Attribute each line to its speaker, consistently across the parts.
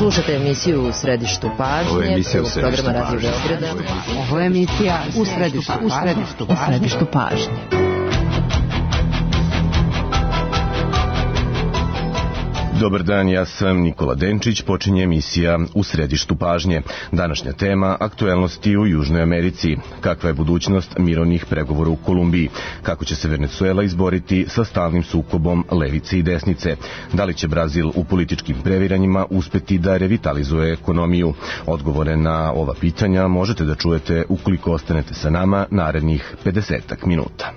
Speaker 1: Slušate emisiju U središtu pažnje, programa Radio Beograda.
Speaker 2: Ovo je emisija U središtu pažnje.
Speaker 3: Dobar dan, ja sam Nikola Denčić, počinje emisija U središtu pažnje. Današnja tema, aktuelnosti u Južnoj Americi. Kakva je budućnost mirovnih pregovora u Kolumbiji? Kako će se Venezuela izboriti sa stalnim sukobom levice i desnice? Da li će Brazil u političkim previranjima uspeti da revitalizuje ekonomiju? Odgovore na ova pitanja možete da čujete ukoliko ostanete sa nama narednih 50 minuta.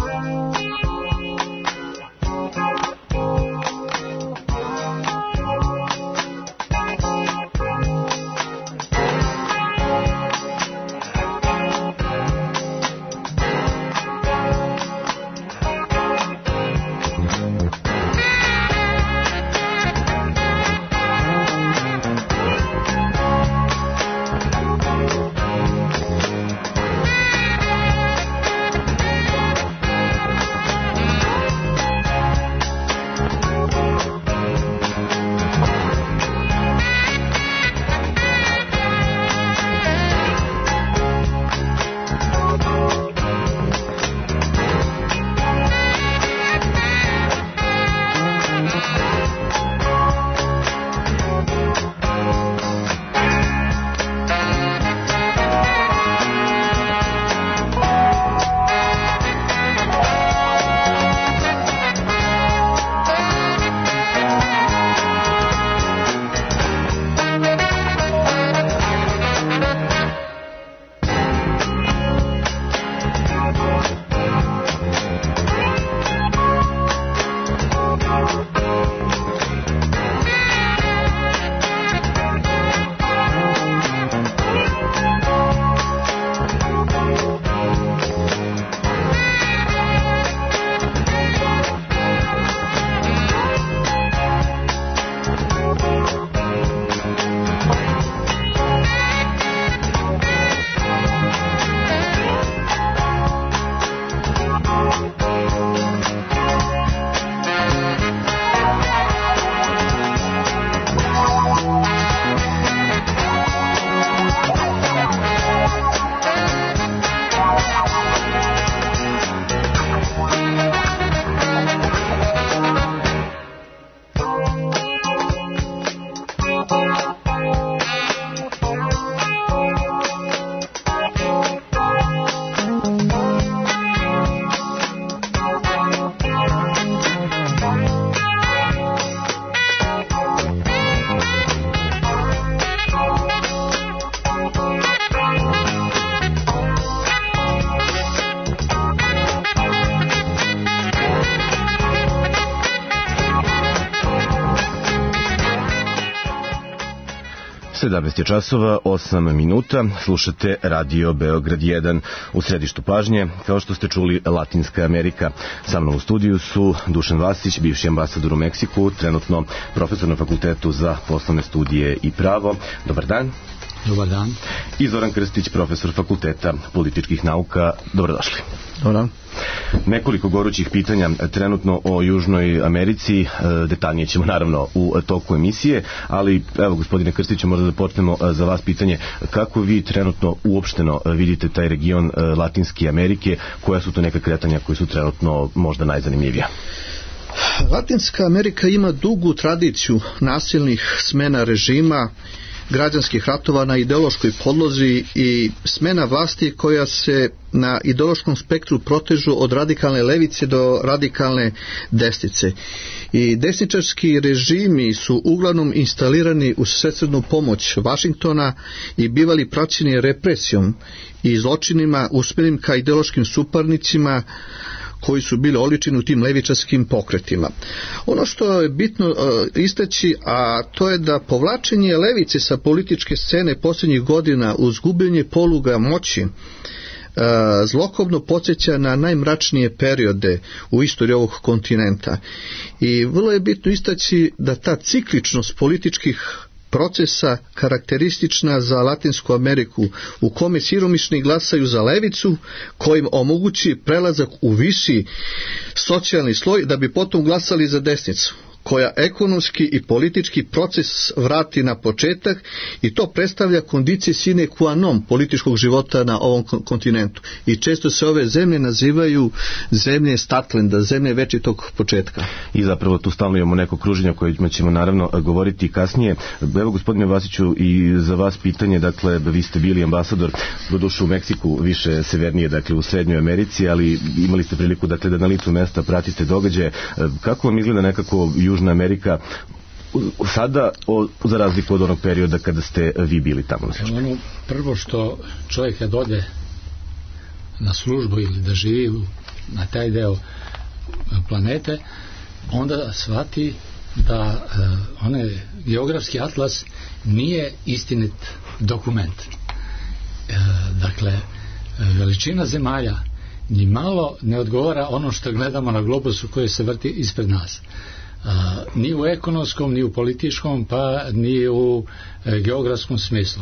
Speaker 3: Časova 8 minuta, slušate Radio Beograd 1 u središtu pažnje, kao što ste čuli, Latinska Amerika. Sa mnom u studiju su Dušan Vasić, bivši ambasador u Meksiku, trenutno profesor na Fakultetu za poslovne studije i pravo. Dobar dan.
Speaker 4: Dobar dan.
Speaker 3: I Zoran Krstić, profesor Fakulteta političkih nauka. Dobrodošli.
Speaker 4: Dobar dan.
Speaker 3: Nekoliko gorućih pitanja trenutno o Južnoj Americi, detaljnije ćemo naravno u toku emisije, ali evo, gospodine Krstiću, možda da počnemo za vas pitanje, kako vi trenutno uopšteno vidite taj region Latinske Amerike, koja su to neka kretanja koji su trenutno možda najzanimljivija?
Speaker 4: Latinska Amerika ima dugu tradiciju nasilnih smena režima, građanskih ratova na ideološkoj podlozi i smena vlasti koja se na ideološkom spektru protežu od radikalne levice do radikalne desnice. I desničarski režimi su uglavnom instalirani uz svesrdnu pomoć Vašingtona i bivali praćeni represijom i zločinima usmjerenim ka ideološkim suparnicima koji su bili oličeni u tim levičarskim pokretima. Ono što je bitno istaći, a to je da povlačenje levice sa političke scene posljednjih godina uz gubljenje poluga moći zlokobno podsjeća na najmračnije periode u istoriji ovog kontinenta. I vrlo je bitno istaći da ta cikličnost političkih procesa karakteristična za Latinsku Ameriku, u kome siromašni glasaju za levicu, kojim omogući prelazak u viši socijalni sloj da bi potom glasali za desnicu, koja ekonomski i politički proces vrati na početak i to predstavlja kondicije sine qua non političkog života na ovom kontinentu. I često se ove zemlje nazivaju zemlje Startlanda, zemlje večitog početka.
Speaker 3: I zapravo tu stalno imamo neko kruženje o kojima ćemo naravno govoriti kasnije. Evo, gospodine Vasiću, i za vas pitanje, dakle, vi ste bili ambasador, doduše u Meksiku, više severnije, dakle u Srednjoj Americi, ali imali ste priliku, dakle, da na licu mesta pratite događaje. Kako vam izgleda nekako Južna Amerika sada, za razliku od onog perioda kada ste vi bili tamo?
Speaker 5: Ono prvo što čovjek kad ode na službu ili da živi na taj deo planete, onda shvati da onaj geografski atlas nije istinit dokument. Dakle, veličina zemalja ni malo ne odgovara ono što gledamo na globusu koji se vrti ispred nas. Ni u ekonomskom, ni u političkom, pa ni u geografskom smislu.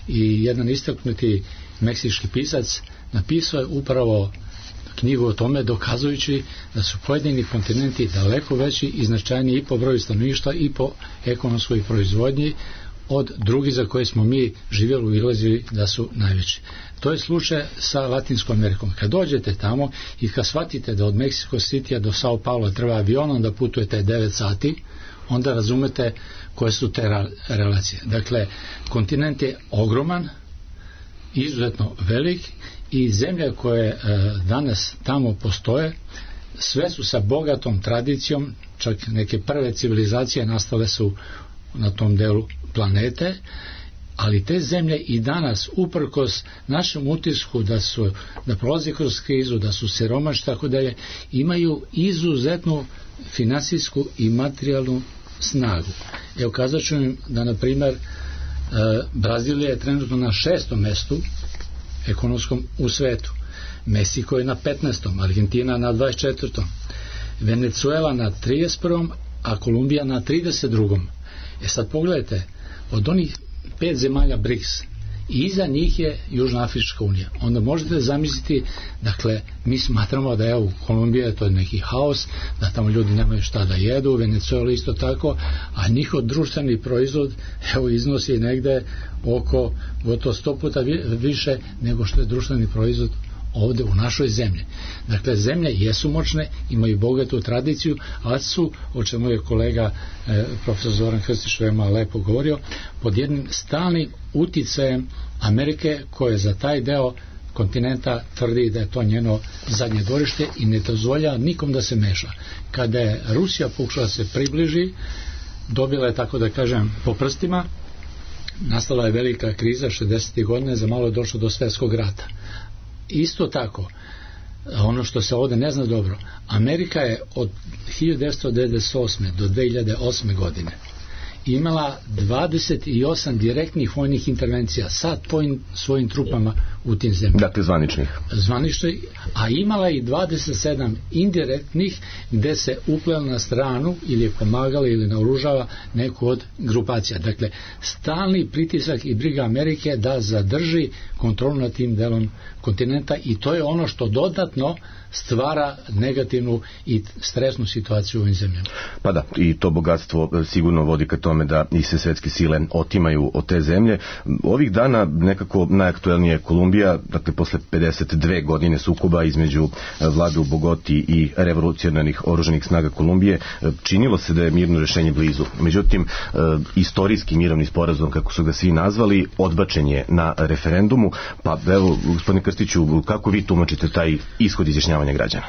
Speaker 5: I jedan istaknuti meksički pisac napisao je upravo knjigu o tome, dokazujući da su pojedini kontinenti daleko veći i značajniji i po broju stanovništva i po ekonomskoj proizvodnji od drugih za koje smo mi živjeli i ilazili da su najveći. To je slučaj sa Latinskom Amerikom. Kad dođete tamo i kad shvatite da od Mexico Citya do Sao Paulo treba avionom da putujete 9 sati, onda razumete koje su te relacije. Dakle, kontinent je ogroman, izuzetno velik i zemlje koje danas tamo postoje, sve su sa bogatom tradicijom, čak neke prve civilizacije nastale su na tom delu planete, ali te zemlje i danas, uprkos našem utisku da prolaze kroz krizu, da su siromašni, tako dalje, imaju izuzetnu finansijsku i materijalnu snagu. Evo, kazat ću im da, na primjer, Brazilija je trenutno na 6. mestu ekonomskom u svetu, Meksiko je na 15., Argentina na 24., Venezuela na 31., a Kolumbija na 32. Sad pogledajte, od onih 5 zemalja BRICS i iza njih je Južna Afrička unija. Onda možete zamisliti, dakle, mi smatramo da je u Kolumbiji to je neki haos, da tamo ljudi nemaju šta da jedu, Venezuela isto tako, a njihov društveni proizvod iznosi negde oko gotovo 100 puta više nego što je društveni proizvod ovdje u našoj zemlji. Dakle, zemlje jesu moćne, imaju bogatu tradiciju, ali su, o čemu je kolega profesor Zoran Krstić veoma lepo govorio, pod jednim stalnim uticajem Amerike, koje za taj deo kontinenta tvrdi da je to njeno zadnje dvorište i ne dozvolja nikom da se meša. Kada je Rusija pokušala se približi, dobila je, tako da kažem, po prstima, nastala je velika kriza 60. godine, za malo je došlo do svjetskog rata. Isto tako, ono što se ovdje ne zna dobro, Amerika je od 1998. do 2008. godine imala 28 direktnih vojnih intervencija sa svojim trupama u tim zemljama.
Speaker 3: Dakle, zvaničnih,
Speaker 5: a imala i 27 indirektnih gdje se uplela na stranu ili je pomagala ili naoružava neku od grupacija. Dakle, stalni pritisak i briga Amerike da zadrži kontrolu nad tim delom kontinenta i to je ono što dodatno stvara negativnu i stresnu situaciju u ovim zemljama.
Speaker 3: Pa da, i to bogatstvo sigurno vodi ka tome da i se svetske sile otimaju od te zemlje. Ovih dana nekako najaktuelnije je Kolumbija, dakle posle 52 godine sukoba između vlade u Bogoti i revolucionarnih oružanih snaga Kolumbije, činilo se da je mirno rešenje blizu. Međutim, istorijski mirovni sporazum, kako su ga svi nazvali, odbačen je na referendumu. Pa evo, gospodine Krstiću, kako vi tumačite taj ishod izjašnjavanja građana?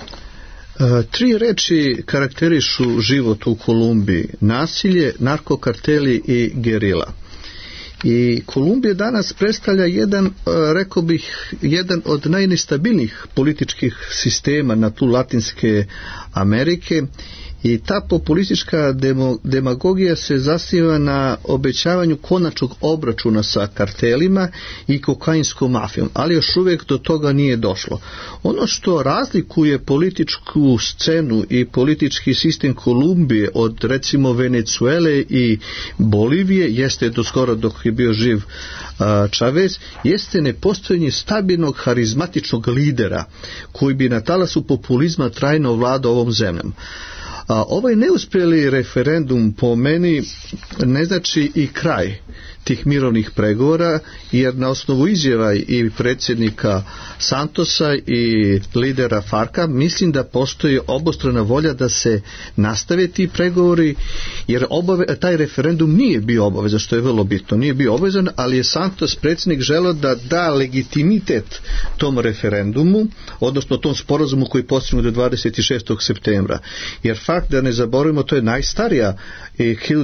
Speaker 4: 3 reči karakterišu život u Kolumbiji: nasilje, narkokarteli i gerila. I Kolumbija danas predstavlja rekao bih, jedan od najnestabilnijih političkih sistema na tlu Latinske Amerike. I ta populistička demagogija se zasniva na obećavanju konačnog obračuna sa kartelima i kokainskom mafijom, ali još uvijek do toga nije došlo. Ono što razlikuje političku scenu i politički sistem Kolumbije od recimo Venezuele i Bolivije, jeste do skoro dok je bio živ Chavez, jeste nepostojanje stabilnog harizmatičnog lidera koji bi na talasu populizma trajno vladao ovom zemljom. Ovaj neuspjeli referendum po meni ne znači i kraj tih mirovnih pregovora, jer na osnovu izjava i predsjednika Santosa i lidera Farka mislim da postoji obostrana volja da se nastave ti pregovori, jer taj referendum nije bio obavezan, što je vrlo bitno, nije bio obavezan, ali je Santos predsjednik želeo da da legitimitet tom referendumu, odnosno tom sporazumu koji postignut do 26. septembra. Jer fakt, da ne zaboravimo, to je najstarija, i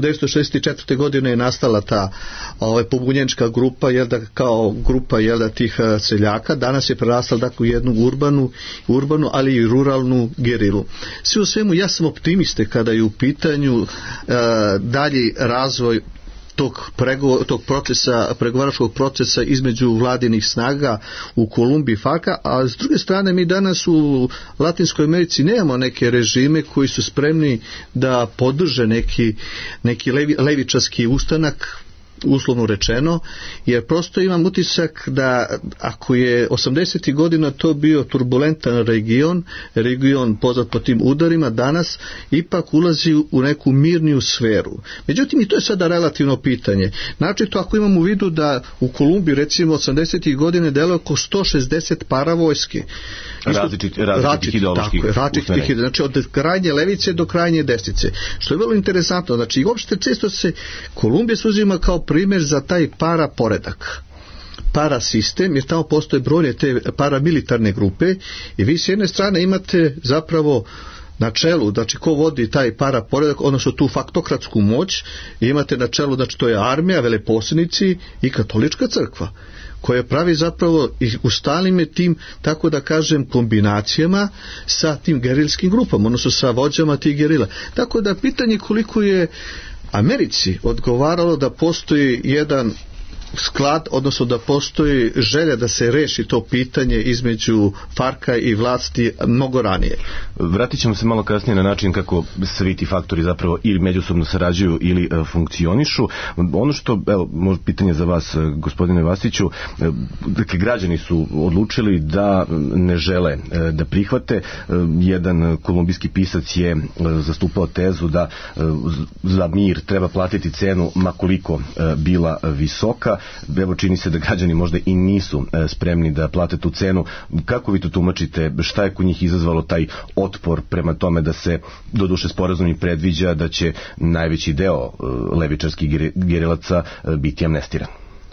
Speaker 4: 1964. godine je nastala ta pobunjenička grupa, jel da, kao grupa, jel da, tih seljaka. Danas je prerastala dakle u jednu urbanu, ali i ruralnu gerilu. Sve u svemu, ja sam optimiste kada je u pitanju dalji razvoj tog pregovaračkog procesa između vladinih snaga u Kolumbiji i Farka, a s druge strane mi danas u Latinskoj Americi nemamo neke režime koji su spremni da podrže neki levičarski ustanak, uslovno rečeno, jer prosto imam utisak da ako je 80. godina to bio turbulentan region poznat po tim udarima, danas ipak ulazi u neku mirniju sferu. Međutim, i to je sada relativno pitanje. Znači, to ako imamo u vidu da u Kolumbiji recimo 80. godine deluje oko 160 paravojske.
Speaker 3: Različitih ideoloških.
Speaker 4: Znači, od krajnje levice do krajnje desnice. Što je vrlo interesantno. Znači, uopšte često se Kolumbija se uzima kao primjer za taj paraporedak, parasistem, jer tamo postoje brojne te paramilitarne grupe i vi s jedne strane imate zapravo na čelu, znači ko vodi taj paraporedak, odnosno tu faktokratsku moć, imate na čelu, znači to je armija, veleposljednici i katolička crkva, koja pravi zapravo i u stalnim je tim, tako da kažem, kombinacijama sa tim gerilskim grupama, odnosno sa vođama tih gerila. Tako da pitanje koliko je Americi odgovaralo da postoji jedan sklad, odnosno da postoji želja da se reši to pitanje između Farka i vlasti mnogo ranije.
Speaker 3: Vratit ćemo se malo kasnije na način kako svi ti faktori zapravo ili međusobno sarađuju ili funkcionišu. Ono što, evo, možda pitanje za vas, gospodine Vasiću, dakle, građani su odlučili da ne žele da prihvate. Jedan kolumbijski pisac je zastupao tezu da za mir treba platiti cenu ma koliko bila visoka. Evo, čini se da građani možda i nisu spremni da plate tu cenu. Kako vi to tumačite? Šta je kod njih izazvalo taj otpor prema tome da se doduše sporazum predviđa da će najveći deo levičarskih gerilaca biti amnestiran?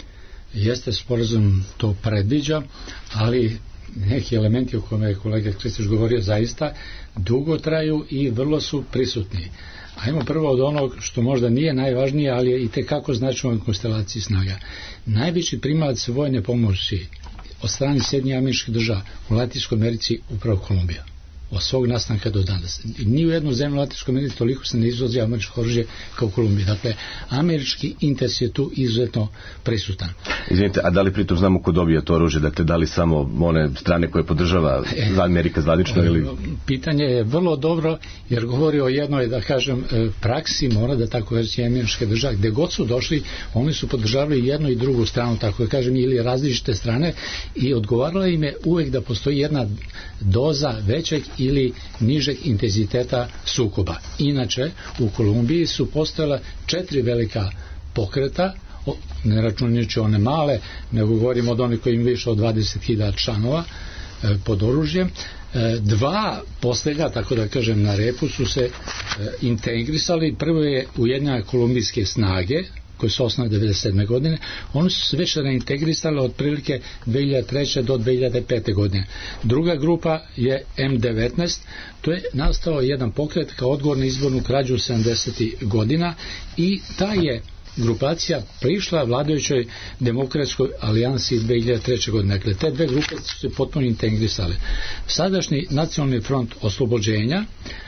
Speaker 5: Jeste, sporazum to predviđa, ali neki elementi o kojima je kolega Kristić govorio zaista dugo traju i vrlo su prisutni. Ajmo prvo od onog što možda nije najvažnije, ali je i tekako značajno u konstelaciji snaga. Najveći primalac vojne pomoći od strane Sjedinjenih Američkih Država u Latinskoj Americi upravo Kolumbija. Od svog nastanka do danas. Ni u jednu zemlju Latinskoj Americi toliko se ne izvozi američko oružje kao u Kolumbiji. Dakle, američki interes je tu izuzetno prisutan.
Speaker 3: Izvinite, a da li pritom znamo ko dobija to oružje? Dakle, da li samo one strane koje podržava Amerika zvanično ili...
Speaker 5: Pitanje je vrlo dobro, jer govori o jednoj, da kažem, praksi, mora da tako reći, Američke Države, gde god su došli, oni su podržavali jednu i drugu stranu, tako da kažem, ili različite strane, i odgovarala im je uvek da postoji jedna doza većeg ili nižeg intenziteta sukoba. Inače, u Kolumbiji su postojala 4 velika pokreta, ne računajući one male, nego govorimo od onih koji im više od 20.000 članova pod oružjem. 2 posljednja, tako da kažem, na repu su se integrisali. Prvo je Ujedinjene kolumbijske snage, koje su osnovane 1997. godine, oni su se već reintegrisali otprilike 2003. do 2005. godine. Druga grupa je M19, to je nastao jedan pokret kao odgovor na izbornu krađu 70. godina i ta je grupacija prišla vladajućoj demokratskoj alijansi 2003. godine. Dakle, te dve grupe su se potpuno integrisale. Sadašnji Nacionalni front oslobođenja,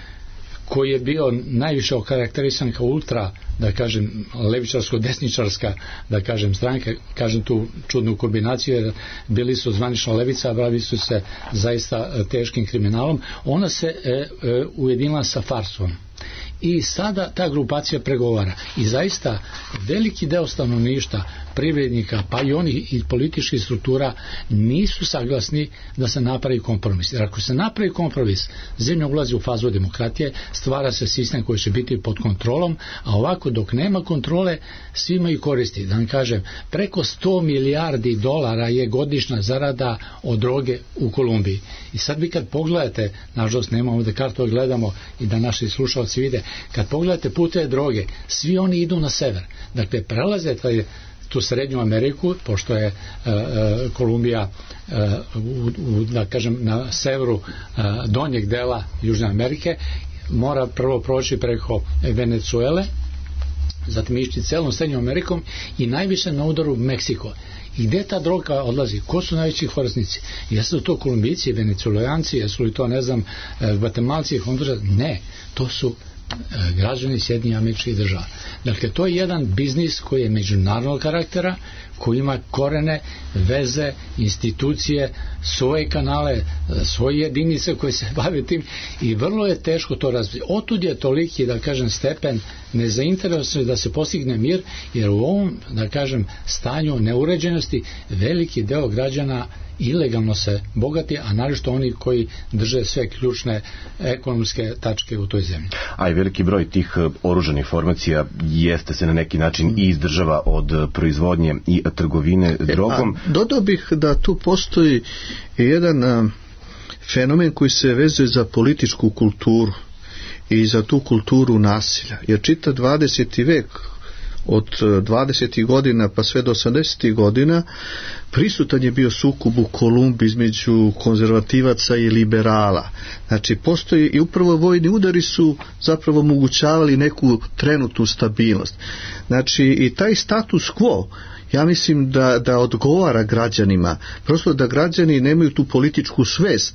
Speaker 5: koji je bio najviše okarakterisan kao ultra, da kažem, levičarsko-desničarska, da kažem, stranka, kažem tu čudnu kombinaciju, jer bili su zvanično levica, a bavili su se zaista teškim kriminalom, ona se ujedinila sa Farsom. I sada ta grupacija pregovara i zaista veliki deo stanovništva privrednika, pa i onih i političkih struktura nisu saglasni da se napravi kompromis. Jer ako se napravi kompromis, zemlja ulazi u fazu demokratije, stvara se sistem koji će biti pod kontrolom, a ovako dok nema kontrole, svi imaju koristi. Da vam kažem, preko 100 milijardi dolara je godišnja zarada od droge u Kolumbiji. I sad vi kad pogledate, nažalost nemamo da kartu gledamo i da naši slušalci vide, kad pogledate puteve droge, svi oni idu na sever. Dakle, prelaze tu Srednju Ameriku, pošto je Kolumbija da kažem na severu donjeg dela Južne Amerike, mora prvo proći preko Venecuele, zatim ići celom Srednjom Amerikom i najviše na udaru Meksiko. I gde ta droga odlazi? Ko su najveći korisnici? Jesu li to Kolumbijci, Venecuelanci, jesu li to, ne znam, Gvatemalci, Honduraci? Ne, to su građani Sjedinjenih Američkih Država. Dakle, to je jedan biznis koji je međunarodnog karaktera, koji ima korene, veze, institucije, svoje kanale, svoje jedinice koje se bave tim i vrlo je teško to razviti. Otud je toliki, da kažem, stepen nezainteresovan da se postigne mir, jer u ovom, da kažem, stanju neuređenosti veliki deo građana ilegalno se bogati, a naročito oni koji drže sve ključne ekonomske tačke u toj zemlji.
Speaker 3: A i veliki broj tih oružanih formacija jeste se na neki način i izdržava od proizvodnje i trgovine drogom.
Speaker 4: Dodao bih da tu postoji jedan fenomen koji se vezuje za političku kulturu i za tu kulturu nasilja. Jer čita 20. vek, od 20. godina pa sve do 80. godina, prisutan je bio sukob u Kolumbiji između konzervativaca i liberala. Znači, postoji i upravo vojni udari su zapravo omogućavali neku trenutnu stabilnost. Znači, i taj status quo, ja mislim da odgovara građanima, prosto da građani nemaju tu političku svest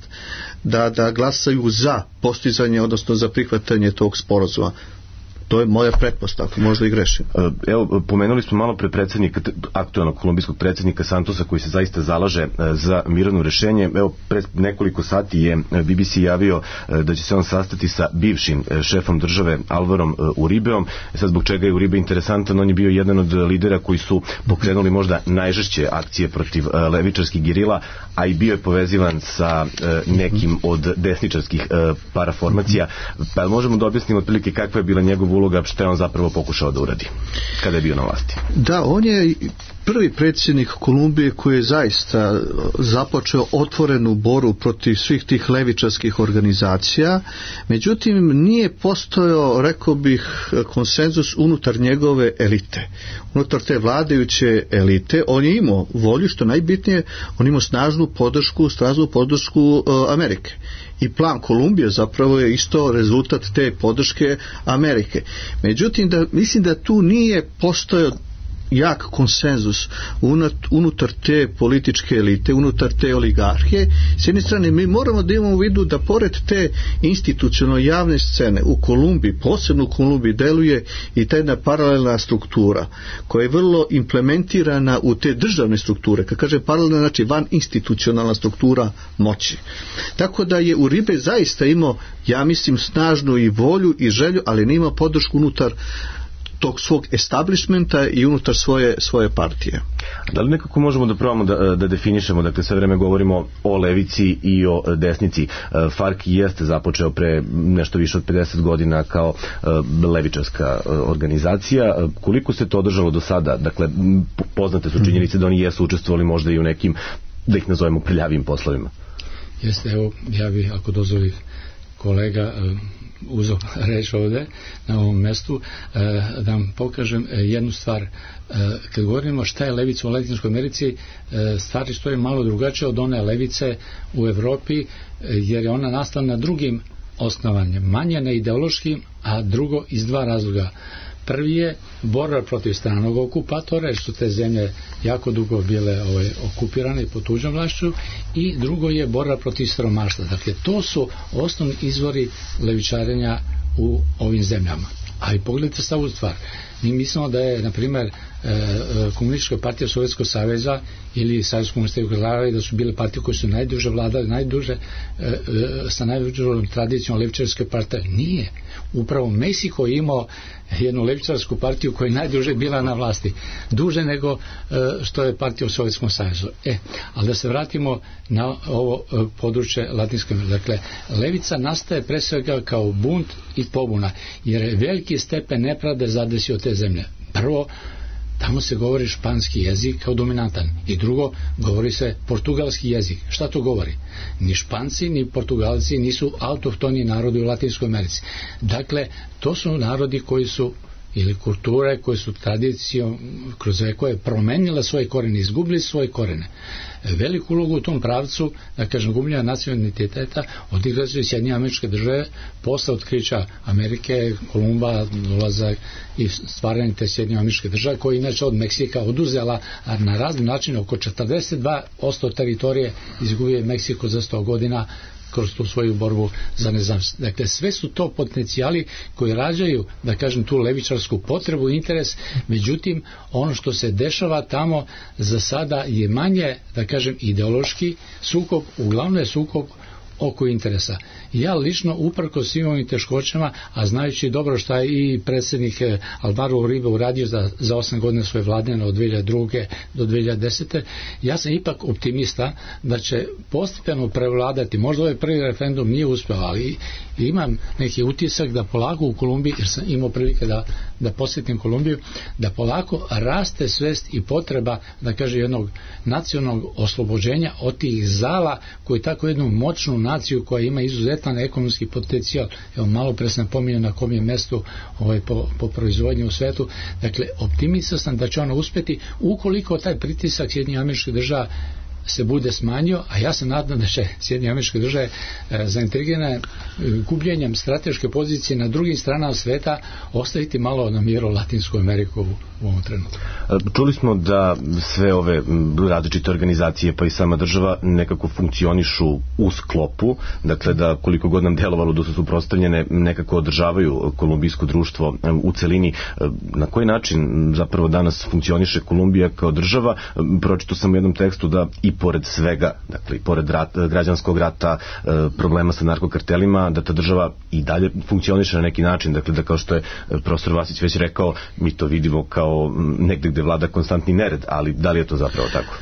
Speaker 4: da glasaju za postizanje, odnosno za prihvatanje tog sporazuma. To je moja pretpostavka, možda i grešim.
Speaker 3: Evo, pomenuli smo malo pre predsjednika, aktualnog kolumbijskog predsjednika Santosa, koji se zaista zalaže za mirovno rešenje. Evo, pre nekoliko sati je BBC javio da će se on sastati sa bivšim šefom države Alvarom Uribeom. Sad, zbog čega je Uribe interesantan? On je bio jedan od lidera koji su pokrenuli možda najžešće akcije protiv levičarskih gerila, a i bio je povezivan sa nekim od desničarskih paraformacija. Pa možemo da objasnimo otprilike kakva je bila njegova uloga, što je on zapravo pokušao da uradi kada je bio na vlasti?
Speaker 4: Da, on je prvi predsjednik Kolumbije koji je zaista započeo otvorenu boru protiv svih tih levičarskih organizacija, međutim nije postojao, rekao bih, konsenzus unutar njegove elite, unutar te vladajuće elite. On je imao volju, što najbitnije, on imao snažnu podršku Amerike. I plan Kolumbije zapravo je isto rezultat te podrške Amerike. Međutim, mislim da tu nije postojao jak konsenzus unutar te političke elite, unutar te oligarhije. S jedne strane, mi moramo da imamo u vidu da pored te institucionalno javne scene u Kolumbiji, posebno u Kolumbiji, deluje i ta jedna paralelna struktura koja je vrlo implementirana u te državne strukture. Kad kaže paralelna, znači van institucionalna struktura moći. Tako da je Uribe zaista imao, ja mislim, snažnu i volju i želju, ali nije imao podršku unutar tog svog establishmenta i unutar svoje partije.
Speaker 3: Da li nekako možemo da probamo da definišemo, dakle sve vreme govorimo o levici i o desnici. FARC jeste započeo pre nešto više od 50 godina kao levičarska organizacija. Koliko se to održalo do sada? Dakle, poznate su činjenice da oni jesu učestvovali možda i u nekim, da ih nazovemo, prljavim poslovima.
Speaker 5: Jeste, evo, ja bih, ako dozvoli kolega, uzeo reč ovde na ovom mestu, da vam pokažem jednu stvar. Kad govorimo šta je levica u Latinskoj Americi, stvari stoje malo drugačije od one levice u Evropi, jer je ona nastala na drugim osnovanjem, manje na ideološkim, a drugo iz dva razloga. Prvi je borba protiv stranog okupatora, jer su te zemlje jako dugo bile okupirane i pod tuđom vlašću, i drugo je borba protiv siromaštva. Dakle, to su osnovni izvori levičarenja u ovim zemljama. Ali pogledajte stavu stvar. Mi mislimo da je, na primjer, Komunistička partija Sovjetskog saveza ili Savez komunista Jugoslavije da su bile partije koje su najduže vladale, najduže sa najdužom tradicijom levičarske partije. Nije. Upravo Meksiko je imao jednu levičarsku partiju koja je najduže bila na vlasti. Duže nego što je partija u Sovjetskom savezu. Ali da se vratimo na ovo područje Latinske Amerike. Dakle, levica nastaje pre svega kao bunt i pobuna, jer je veliki stepen nepravde zadesio te zemlje. Prvo, tamo se govori španski jezik kao dominantan i drugo, govori se portugalski jezik. Šta to govori? Ni Španci ni Portugalci nisu autohtoni narodi u Latinskoj Americi. Dakle, to su narodi koji su ili kulture koje su tradicijom kroz vekove promenile svoje korene, izgubili svoje korene. Veliku ulogu u tom pravcu, da kažem, gubljenja nacionalnog identiteta odigrale su i Sjedinjene Američke Države posle otkrića Amerike, Kolumba, dolazak i stvaranje te Sjedinjene Američke Države, koja inače od Meksika oduzela na razne načine oko 42% teritorije izgubio Meksiko za 100 godina kroz tu svoju borbu za nezavisnost. Dakle, sve su to potencijali koji rađaju, da kažem, tu levičarsku potrebu i interes, međutim, ono što se dešava tamo za sada je manje, da kažem, ideološki sukob, uglavnom je sukob oko interesa. Ja lično, uprko svim ovim teškoćama, a znajući dobro šta je i predsjednik Alvaro Uribe uradio za 8 godina svoje vladine od 2002. do 2010. Ja sam ipak optimista da će postepeno prevladati, možda ovaj prvi referendum nije uspeo, ali imam neki utisak da polako u Kolumbiji, jer sam imao prilike da posjetim Kolumbiju, da polako raste svest i potreba, da kaže, jednog nacionalnog oslobođenja od tih zala koji tako jednu moćnu naciju koja ima izuzetan ekonomski potencijal. Evo, malo pre sam pominjao na kom je mestu po proizvodnji u svetu. Dakle, optimista sam da će ona uspjeti ukoliko taj pritisak Sjedinjenih Američkih Država se bude smanjio, a ja se nadam da će Sjedinjene Američke Države zaintrigirane gubljenjem strateške pozicije na drugim stranama sveta ostaviti malo na miru Latinsku Ameriku u ovom trenutku.
Speaker 3: Čuli smo da sve ove različite organizacije pa i sama država nekako funkcionišu u sklopu, dakle da koliko god nam delovalo da su suprotstavljene nekako održavaju kolumbijsko društvo u celini. Na koji način zapravo danas funkcioniše Kolumbija kao država? Pročitao sam u jednom tekstu da i pored svega, dakle i pored građanskog rata, problema sa narkokartelima, da ta država i dalje funkcioniše na neki način, dakle da kao što je profesor Vasić već rekao, mi to vidimo kao negde gde vlada konstantni nered, ali da li je to zapravo tako?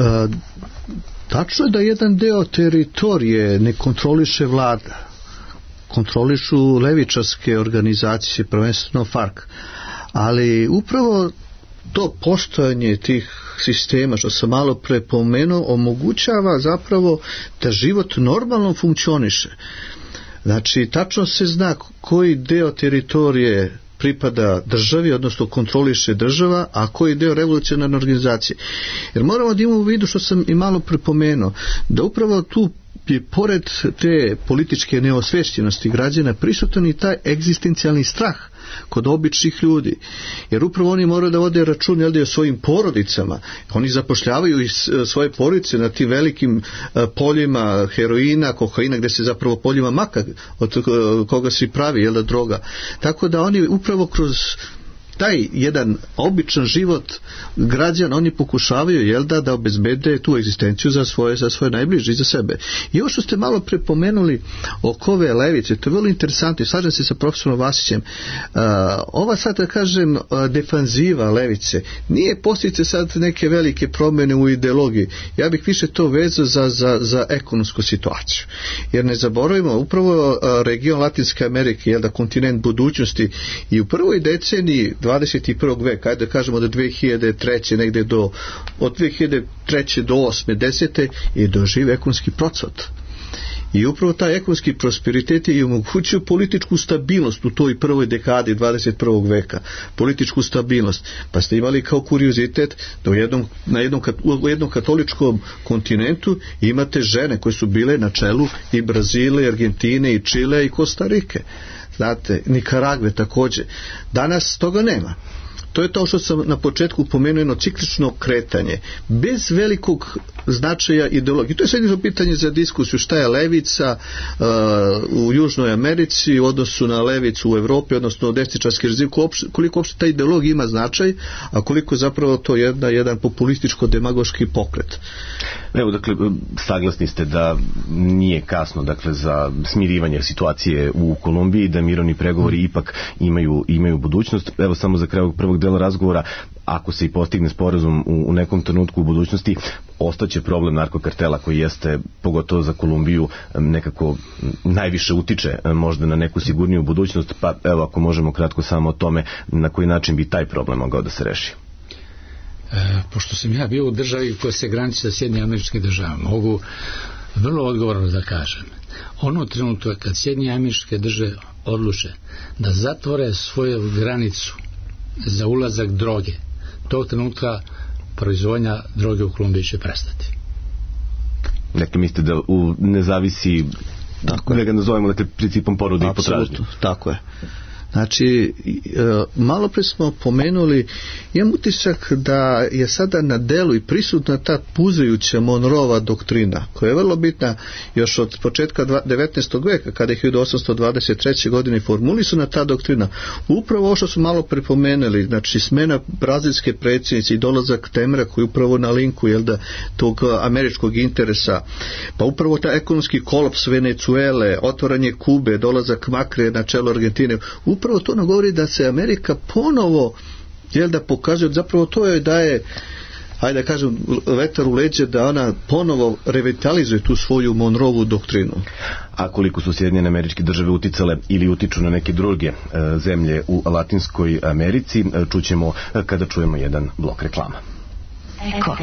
Speaker 4: Tačno je da jedan deo teritorije ne kontroliše vlada, kontrolišu levičarske organizacije, prvenstveno FARC, ali upravo to postojanje tih sistema, što sam malo pre pomenuo, omogućava zapravo da život normalno funkcioniše. Znači, tačno se zna koji deo teritorije pripada državi, odnosno kontroliše država, a koji deo revolucionarne organizacije. Jer moramo da imamo u vidu, što sam i malo prepomenuo, da upravo tu je pored te političke neosvešćenosti građana prisutan i taj egzistencijalni strah kod običnih ljudi. Jer upravo oni moraju da vode račun o svojim porodicama. Oni zapošljavaju i svoje porodice na tim velikim poljima heroina, kokaina, gde se zapravo poljima maka od koga se pravi droga. Tako da oni upravo kroz taj jedan običan život građana oni pokušavaju da obezbede tu egzistenciju za svoje najbliže i za sebe. I ovo što ste malo prepomenuli oko ove levice, to je vrlo interesantno i slažem se sa profesorom Vasićem. Ova sad da kažem defanziva levice nije posljedica sad neke velike promjene u ideologiji. Ja bih više to vezao za ekonomsku situaciju. Jer ne zaboravimo, upravo region Latinske Amerike, kontinent budućnosti, i u prvoj deceniji 21. veka, ajde da kažemo od 2003. negde od 2003. do 8. 10. je doživio ekonomski procvat. I upravo taj ekonomski prosperitet je omogućio političku stabilnost u toj prvoj dekadi 21. veka. Političku stabilnost. Pa ste imali kao kuriozitet da u jednom katoličkom kontinentu imate žene koje su bile na čelu i Brazila, i Argentine, i Čile, i Kostarike. Znate, Nikaragve također. Danas toga nema. To je to što sam na početku pomenuo, jedno ciklično kretanje bez velikog značaja ideologije. To je jedno pitanje za diskusiju, šta je levica u Južnoj Americi u odnosu na levicu u Evropi, odnosno desničarski režim, koliko uopšte ta ideologija ima značaj, a koliko zapravo to jedan populističko-demagoški pokret.
Speaker 3: Evo, dakle, saglasni ste da nije kasno, dakle, za smirivanje situacije u Kolumbiji, da mirovni pregovori ipak imaju budućnost. Evo, samo za kraj ovog prvog dela razgovora, ako se i postigne sporazum u nekom trenutku u budućnosti, ostaće problem narkokartela koji jeste, pogotovo za Kolumbiju, nekako najviše utiče možda na neku sigurniju budućnost, pa evo, ako možemo kratko samo o tome na koji način bi taj problem mogao da se reši.
Speaker 5: Pošto sam ja bio u državi koja se graniči sa Sjedinjenim Američkim Državama, mogu vrlo odgovorno da kažem, ono trenutka kad Sjedinjene Američke Države odluče da zatvore svoju granicu za ulazak droge, tog trenutka proizvodnja droge u Kolumbiji će prestati.
Speaker 3: Dakle, mislite da ne zavisi, da ga nazovemo, dakle, principom ponude i potražnje?
Speaker 4: Apsolutno, tako je. Znači, malo pre smo pomenuli, imam utisak da je sada na delu i prisutna ta puzajuća Monroeva doktrina, koja je vrlo bitna još od početka 19. veka, kada je 1823. godine formulisana ta doktrina. Upravo ovo što smo malo prepomenuli, znači smena brazilske predsjednice i dolazak Temera koji je upravo na linku tog američkog interesa, pa upravo ta ekonomski kolaps Venezuele, otvaranje Kube, dolazak Makre na čelo Argentine, upravo to nam govori da se Amerika ponovo pokazuje, zapravo to je daje, hajde da kažem, vetar u leđe, da ona ponovo revitalizuje tu svoju Monroevu doktrinu.
Speaker 3: A koliko su Sjedinjene Američke Države uticale ili utiču na neke druge zemlje u Latinskoj Americi, čućemo kada čujemo jedan blok reklama. Eko.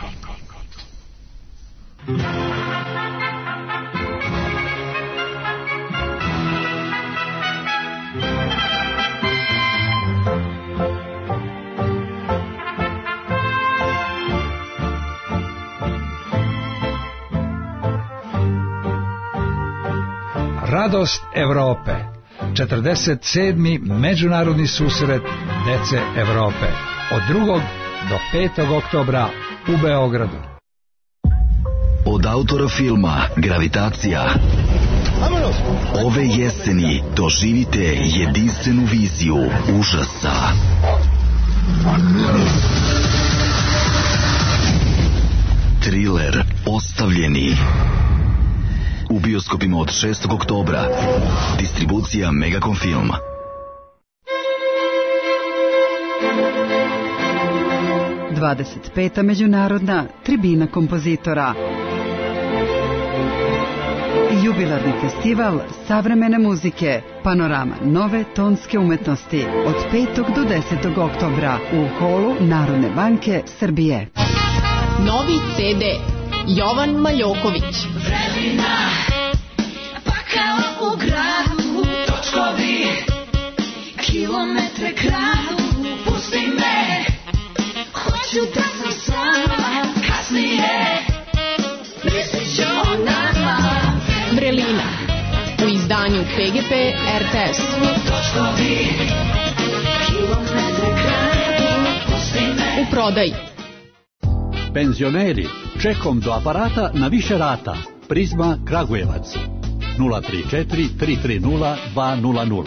Speaker 6: Radost Evrope, 47. međunarodni susret dece Evrope, od 2. do 5. oktobra u Beogradu.
Speaker 7: Od autora filma Gravitacija, ove jeseni doživite jedinstvenu viziju užasa. Triler Ostavljeni. U bioskopima od 6. oktobra. Distribucija Megacom Film.
Speaker 2: Dvadeset međunarodna tribina kompozitora. Jubilarni festival savremene muzike, panorama nove tonske umetnosti od 5. do 10. oktobra u holu Narodne banke Srbije.
Speaker 8: Novi CD Jovan Maljoković.
Speaker 9: Vremena, pakao u gradu, točkovi, kilometre kradu, pusti me, hoću da sam sama, kasnije, mislit ću o nama.
Speaker 8: Vrelina, u izdanju PGP RTS.
Speaker 9: Točkovi, kilometre kradu, pusti me.
Speaker 8: U prodaji.
Speaker 10: Penzioneri, čekom do aparata na više rata. Prizma Kragujevac 034 330 200.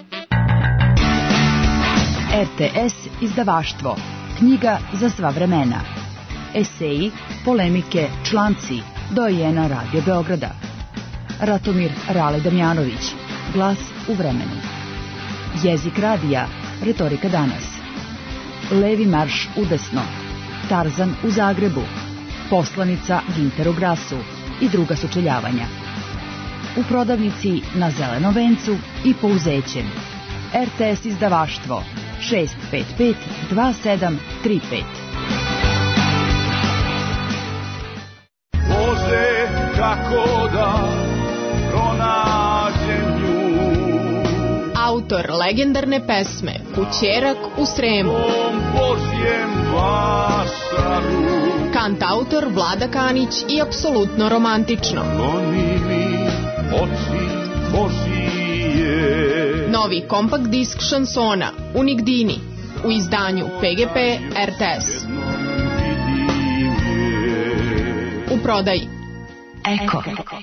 Speaker 11: RTS izdavaštvo. Knjiga za sva vremena. Eseji, polemike, članci. Dojena Radio Beograda. Ratomir Rale Damjanović. Glas u vremenu. Jezik radija. Retorika danas. Levi marš udesno. Tarzan u Zagrebu. Poslanica Ginter u Grasu i druga sučeljavanja. U prodavnici na Zelenom vencu i Pouzećem. RTS izdavaštvo 655 2735.
Speaker 12: Bože, kako da pronađem nju.
Speaker 8: Autor legendarne pesme Kućerak u Sremu. Kantautor Vlada Kanić i apsolutno romantično. Novi kompakt disk šansona Unigdini. u izdanju PGP RTS. U prodaji
Speaker 11: Eko.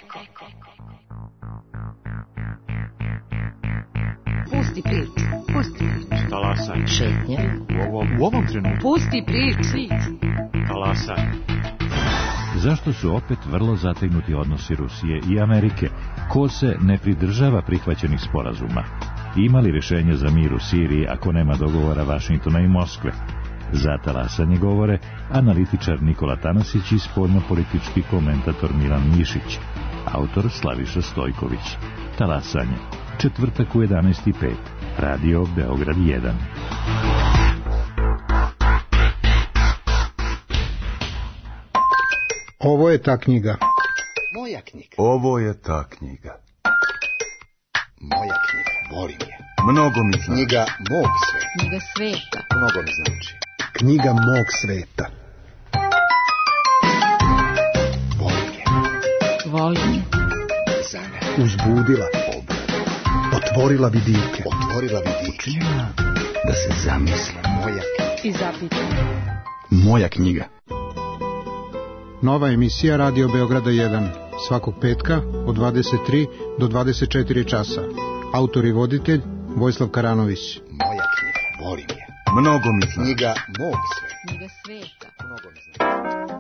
Speaker 11: Pusti priču.
Speaker 13: Talasaj.
Speaker 11: Šetnje.
Speaker 13: U ovom trenutku.
Speaker 11: Pusti priču.
Speaker 13: Talasaj.
Speaker 14: Zašto su opet vrlo zategnuti odnosi Rusije i Amerike? Ko se ne pridržava prihvaćenih sporazuma? Ima li rješenje za mir u Siriji ako nema dogovora Vašingtona i Moskve? Za talasanje govore analitičar Nikola Tanasić i spoljnopolitički komentator Milan Mišić. Autor Slaviša Stojković. Talasanje. Četvrtak u 11:05. Radio Beograd 1.
Speaker 15: Ovo je ta knjiga.
Speaker 16: Moja knjiga.
Speaker 17: Ovo je ta knjiga.
Speaker 16: Moja knjiga. Volim je.
Speaker 17: Mnogo mi znači.
Speaker 16: Knjiga mog sveta.
Speaker 11: Knjiga sveta.
Speaker 16: Mnogo mi znači.
Speaker 15: Knjiga mog sveta.
Speaker 16: Volim je.
Speaker 11: Volim je.
Speaker 16: Za mene.
Speaker 15: Uzbudila. Otvorila vidike.
Speaker 16: Otvorila vidike. Učinila da se zamisli. Moja knjiga.
Speaker 11: I zapita.
Speaker 16: Moja knjiga.
Speaker 15: Nova emisija Radio Beograda 1. Svakog petka od 23 do 24 časa. Autor i voditelj Vojislav Karanović.
Speaker 16: Moja knjiga. Volim je.
Speaker 17: Mnogo mi znači.
Speaker 16: Knjiga mog sveta.
Speaker 11: Knjiga sveta.
Speaker 16: Mnogo mi znači.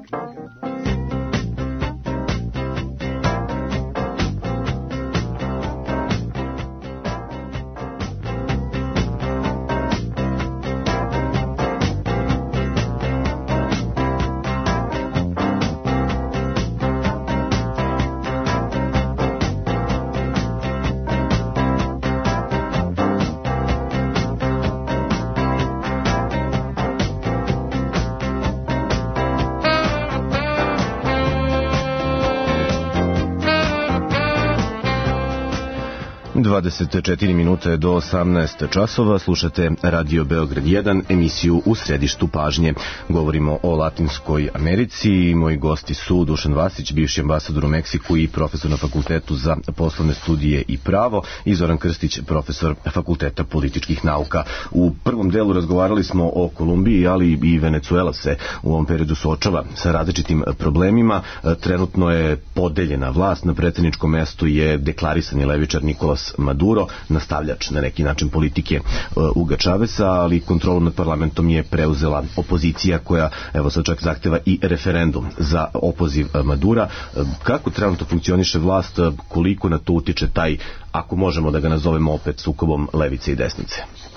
Speaker 3: Minute do 18 časova, slušate Radio Beograd 1, emisiju U središtu pažnje. Govorimo o Latinskoj Americi i moji gosti su Dušan Vasić, bivši ambasador u Meksiku i profesor na Fakultetu za poslovne studije i pravo, i Zoran Krstić, profesor Fakulteta političkih nauka. U prvom delu razgovarali smo o Kolumbiji, ali i Venecuela se u ovom periodu suočava sa različitim problemima. Trenutno je podeljena vlast, na predsjedničkom mestu je deklarisani levičar Nikolas Maduro, nastavljač na neki način politike Huga Chaveza, ali kontrolu nad parlamentom je preuzela opozicija koja, evo sad čak zahteva i referendum za opoziv Madura. Kako trenutno funkcioniše vlast, koliko na to utiče taj, ako možemo da ga nazovemo opet, sukobom levice i desnice?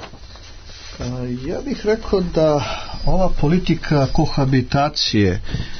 Speaker 4: Ja bih rekao da ova politika kohabitacije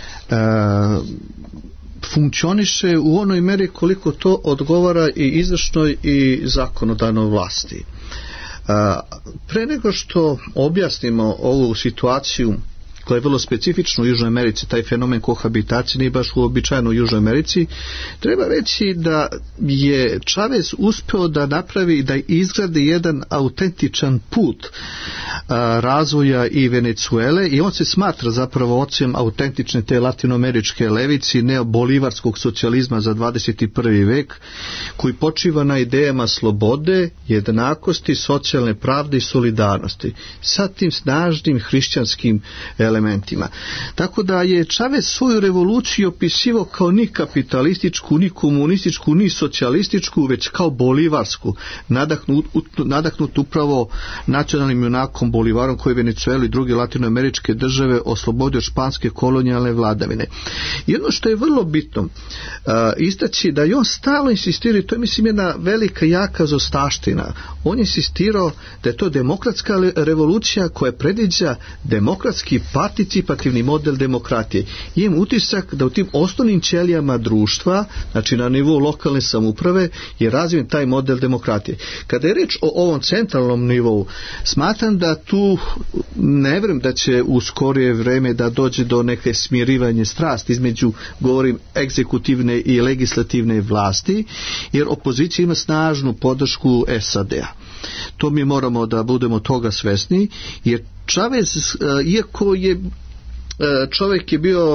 Speaker 4: funkcioniše u onoj meri koliko to odgovara i izvršnoj i zakonodavnoj vlasti. Pre nego što objasnimo ovu situaciju koja je vrlo specifična u Južnoj Americi, taj fenomen kohabitacije nije baš uobičajen u Južnoj Americi, treba reći da je Chavez uspeo da napravi, da izgradi jedan autentičan put razvoja i Venecuele, i on se smatra zapravo ocem autentične te latinoameričke levici, neobolivarskog socijalizma za 21. vek, koji počiva na idejama slobode, jednakosti, socijalne pravde i solidarnosti, sa tim snažnim hrišćanskim elementima. Tako da je Chavez svoju revoluciju opisivao kao ni kapitalističku, ni komunističku, ni socijalističku, već kao bolivarsku, nadahnut upravo nacionalnim junakom Bolivarom, koji je Venecuelu i druge latinoameričke države oslobodio španske kolonijalne vladavine. I ono što je vrlo bitno istaći, da je on stalno insistirao, i to je mislim jedna velika jaka zostaština, on je insistirao da je to demokratska revolucija koja predviđa demokratski participativni model demokratije. Imam utisak da u tim osnovnim ćelijama društva, znači na nivou lokalne samouprave, je razvijen taj model demokratije. Kada je reč o ovom centralnom nivou, smatram da tu ne vjerujem da će u skorije vreme da dođe do neke smirivanje strasti između, govorim, egzekutivne i legislativne vlasti, jer opozicija ima snažnu podršku SAD-a. To mi moramo da budemo toga svesni, jer Chavez, iako je čovjek je bio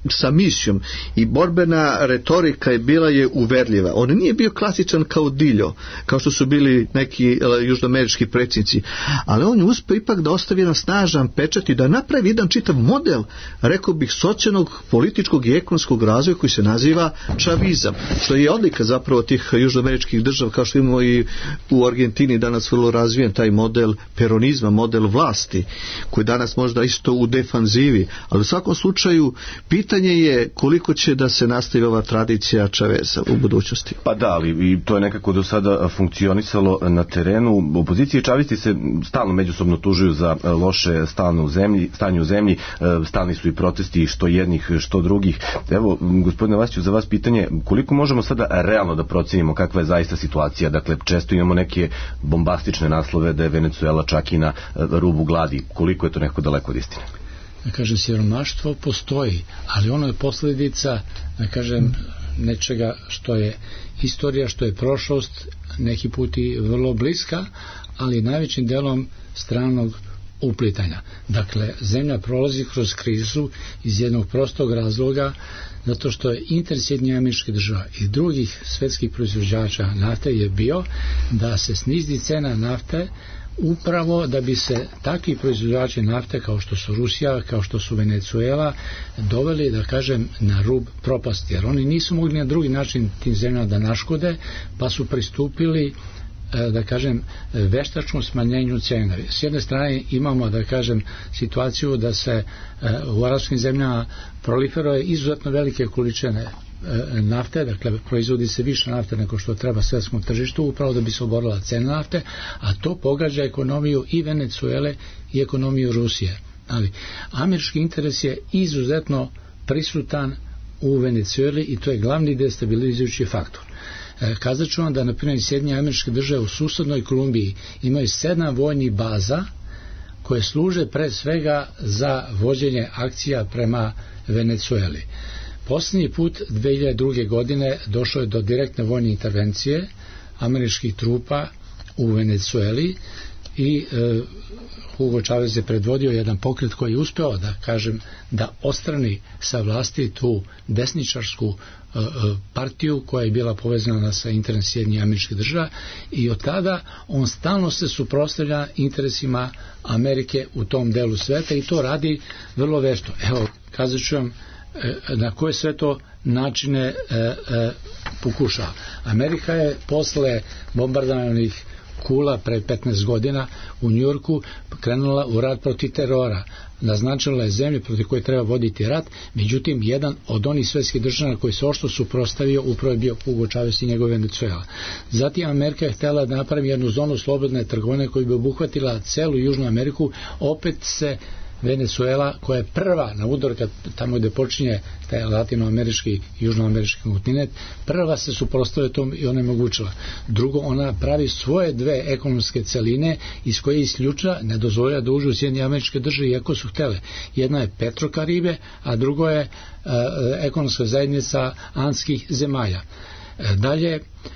Speaker 4: sa misijom i borbena retorika je uverljiva. On nije bio klasičan kao Diljo, kao što su bili neki južnoamerički predsjednici, ali on je uspio ipak da ostavi jedan snažan pečat i da napravi jedan čitav model, rekao bih, socijalnog, političkog i ekonomskog razvoja koji se naziva čavizam, što je odlika zapravo tih južnoameričkih država, kao što imamo i u Argentini danas vrlo razvijen taj model peronizma, model vlasti, koji danas možda isto u defanzivi, ali u svakom slučaju pitanje je koliko će da se nastavi ova tradicija Čaveza u budućnosti.
Speaker 3: Pa da, ali i to je nekako do sada funkcionisalo na terenu. Opozicije i čavisti se stalno međusobno tužuju za loše stanje u zemlji, stalni su i protesti što jednih, što drugih. Evo, gospodine Vasiću, za vas pitanje, koliko možemo sada realno da procenimo kakva je zaista situacija? Dakle, često imamo neke bombastične naslove da je Venezuela čak i na rubu gladi. Koliko je to nekako daleko od istine?
Speaker 5: Da kažem, siromaštvo postoji, ali ono je posljedica, da kažem, nečega što je istorija, što je prošlost, neki put i vrlo bliska, ali najvećim delom stranog uplitanja. Dakle, zemlja prolazi kroz krizu iz jednog prostog razloga, zato što je interes Sjedinjenih Američkih Država i drugih svetskih proizvođača nafte je bio da se snizi cena nafte, upravo da bi se takvi proizvođači nafte kao što su Rusija, kao što su Venezuela doveli, da kažem, na rub propasti, jer oni nisu mogli na drugi način tim zemljama da naškode, pa su pristupili, da kažem, veštačnom smanjenju cena. S jedne strane imamo, da kažem, situaciju da se u arapskim zemljama proliferuje izuzetno velike količine nafte, dakle proizvodi se više nafte nego što treba svjetskom tržištu, upravo da bi se oborila cena nafte, a to pogađa ekonomiju i Venezuele i ekonomiju Rusije. Ali američki interes je izuzetno prisutan u Venezueli i to je glavni destabilizujući faktor. Kazat ću vam da, na primjer, Sjedinjene Američke Države u susednoj Kolumbiji imaju 7 vojnih baza koje služe pre svega za vođenje akcija prema Venezueli. Posljednji put 2002. godine došlo je do direktne vojne intervencije američkih trupa u Venezueli i Hugo Chavez je predvodio jedan pokret koji je uspeo, da kažem, da odstrani sa vlasti tu desničarsku partiju koja je bila povezana sa interesom Sjedinjenih Američkih Država i od tada on stalno se suprotstavlja interesima Amerike u tom delu sveta i to radi vrlo vešto. Evo, kazat ću vam na koje sve to načine pokušava. Amerika je posle bombardovanih kula pre 15 godina u Njujorku krenula u rat protiv terora. Naznačila je zemlje protiv koje treba voditi rat, međutim jedan od onih svetskih država koji se oštro suprotstavio upravo je bio Hugo Chavez i njegov Venezuela. Zatim Amerika je htjela da napravi jednu zonu slobodne trgovine koja bi obuhvatila celu Južnu Ameriku, opet se Venezuela, koja je prva na udar kad tamo gdje počinje taj latinoamerički i južnoamerički kontinent, prva se suprotstavlja tom i ona je mogućila. Drugo, ona pravi svoje dve ekonomske celine iz koje isključa, ne dozvolja da uđu u Sjedinjene Američke Države iako su htjele. Jedna je Petrokaribe, a drugo je ekonomska zajednica andskih zemalja. Dalje,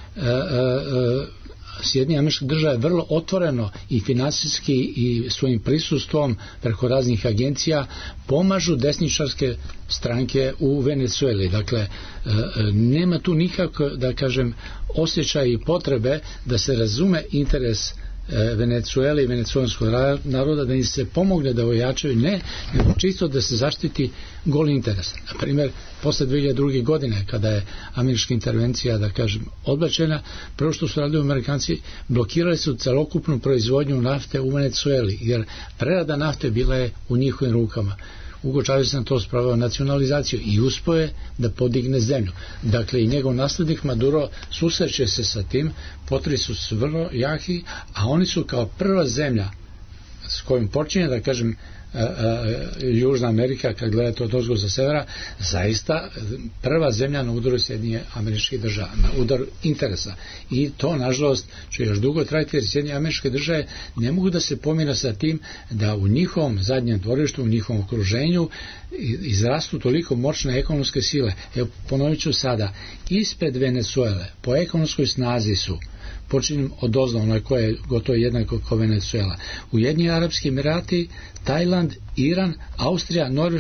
Speaker 5: Sjedinjene Američke Države vrlo otvoreno i finansijski i svojim prisustvom preko raznih agencija pomažu desničarske stranke u Venezueli. Dakle, nema tu nikako, da kažem, osjećaj i potrebe da se razume interes Venezuele i venezuelanskog naroda, da im se pomogne da ojačaju, ne, nego čisto da se zaštiti gol interes. Na primjer, posle 2002. godine, kada je američka intervencija, da kažem, odbačena, prvo što su radili Amerikanci, blokirali su celokupnu proizvodnju nafte u Venezueli, jer prerada nafte bila je u njihovim rukama. Hugo Chavez na to spravio nacionalizaciju i uspio je da podigne zemlju. Dakle, i njegov naslednik Maduro susreće se sa tim, potri su vrlo jaki, a oni su kao prva zemlja s kojim počinje, da kažem, Južna Amerika, kad gledate od ozgo za severa, zaista prva zemlja na udaru Sjedinjenih Američkih Država, na udaru interesa. I to, nažalost, će još dugo trajati, jer Sjedinjene Američke Države ne mogu da se pomira sa tim da u njihovom zadnjem dvorištu, u njihovom okruženju izrastu toliko moćne ekonomske sile. Evo, ponovit ću sada, ispred Venezuele po ekonomskoj snazi su, počinjem od ozdo, onaj koja je gotovo jednako kao Venezuela, Ujedinjeni Arapski Emirati, Tajland, Iran, Austrija, Norveška,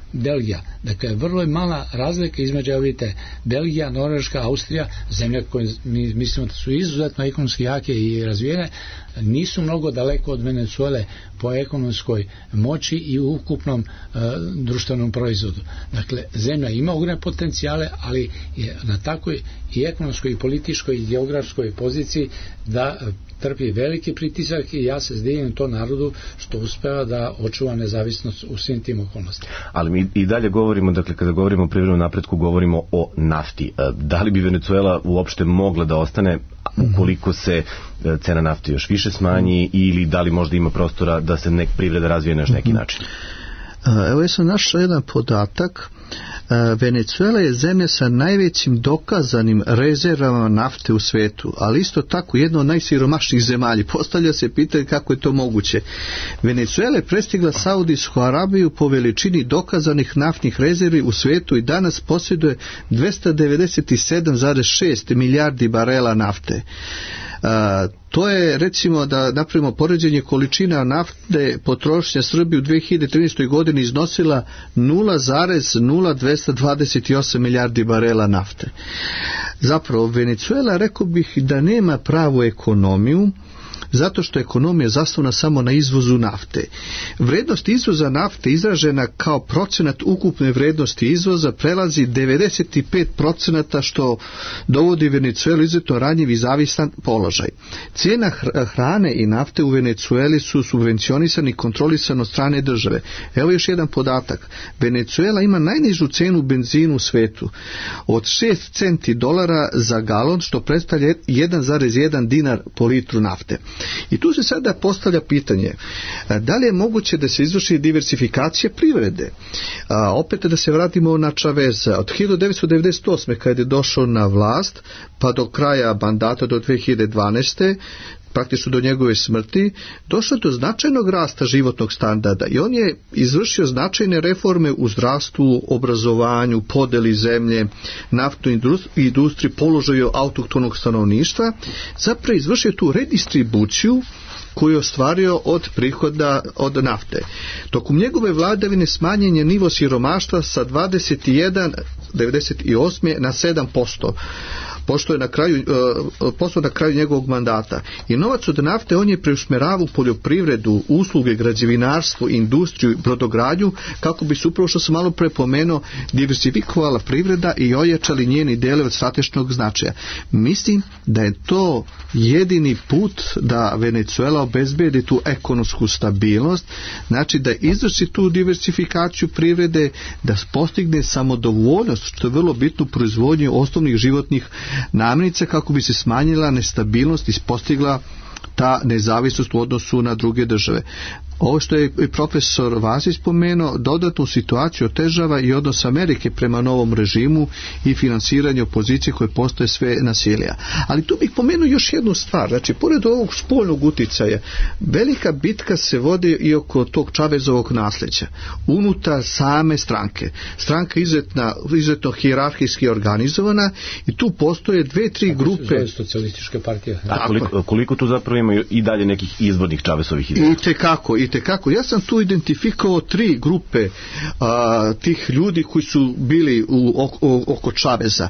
Speaker 5: Belgija. Dakle, vrlo je mala razlika između, vidite, Belgija, Norveška, Austrija, zemlje koje mi mislimo da su izuzetno ekonomski jake i razvijene, nisu mnogo daleko od Venezuele po ekonomskoj moći i u ukupnom društvenom proizvodu. Dakle, zemlja ima ogromne potencijale, ali je na takvoj i ekonomskoj i političkoj i geografskoj poziciji da trpi veliki pritisak i ja se divim to narodu što uspeva da očuva nezavisnost u svim tim okolnostima.
Speaker 3: Ali mi i dalje govorimo, dakle kada govorimo o privrednom napretku, govorimo o nafti. Da li bi Venezuela uopšte mogla da ostane ukoliko se cena nafte još više smanji ili da li možda ima prostora da se privreda razvije na još neki način?
Speaker 4: Evo ja sam našao jedan podatak. Venezuela je zemlja sa najvećim dokazanim rezervama nafte u svetu, ali isto tako jedna od najsiromašnijih zemalja. Postavlja se pitanje kako je to moguće. Venezuela je prestigla Saudijsku Arabiju po veličini dokazanih naftnih rezervi u svetu i danas posjeduje 297,6 milijardi barela nafte. To je, recimo, da napravimo poređenje, količina nafte potrošnja Srbije u 2013. godini iznosila 0,0228 milijardi barela nafte. Zapravo, Venezuela, rekao bih da nema pravu ekonomiju, zato što ekonomija je zasnovana samo na izvozu nafte. Vrednost izvoza nafte izražena kao procenat ukupne vrednosti izvoza prelazi 95%, što dovodi Venezuelu izuzetno ranjiv i zavisan položaj. Cijena hrane i nafte u Venezueli su subvencionisani i kontrolisani od strane države. Evo još jedan podatak. Venezuela ima najnižu cenu benzinu u svetu od 6 centi dolara za galon, što predstavlja 1,1 dinar po litru nafte. I tu se sada postavlja pitanje, da li je moguće da se izvrši diversifikacija privrede? Opet da se vratimo na Chaveza. Od 1998. kada je došao na vlast pa do kraja mandata do 2012. praktično do njegove smrti, došlo do značajnog rasta životnog standarda i on je izvršio značajne reforme u zdravstvu, obrazovanju, podeli zemlje, naftnoj industriji, položaju autohtonog stanovništva, zapravo izvršio tu redistribuciju koju je ostvario od prihoda od nafte. Tokom njegove vladavine smanjen je nivo siromaštva sa 21,98 na 7%. Pošto je na kraju njegovog mandata. I novac od nafte on je preusmeravao u poljoprivredu, usluge, građevinarstvo, industriju, brodogradnju, kako bi se upravo, što sam malo prepomenuo, diversifikovala privreda i ojačali njeni delove od strateškog značaja. Mislim da je to jedini put da Venezuela obezbedi tu ekonomsku stabilnost, znači da izvrši tu diversifikaciju privrede, da postigne samodovoljnost, što je vrlo bitno u proizvodnji osnovnih životnih namirnica, kako bi se smanjila nestabilnost i postigla ta nezavisnost u odnosu na druge države. Ovo što je profesor Vasić spomenuo, dodatnu situaciju otežava i odnos Amerike prema novom režimu i finansiranje opozicije koje postoje sve nasilja. Ali tu bih pomenuo još jednu stvar. Znači, pored ovog spoljnog uticaja, velika bitka se vodi i oko tog Chavezovog nasljeđa. Unutar same stranke. Stranka je izuzetno hijerarhijski organizovana i tu postoje 2-3 grupe.
Speaker 5: Socijalističke partije.
Speaker 3: A koliko tu zapravo ima i dalje nekih izbornih Chavezovih ideja?
Speaker 4: I tekako. Ja sam tu identifikovao 3 grupe tih ljudi koji su bili oko Chaveza.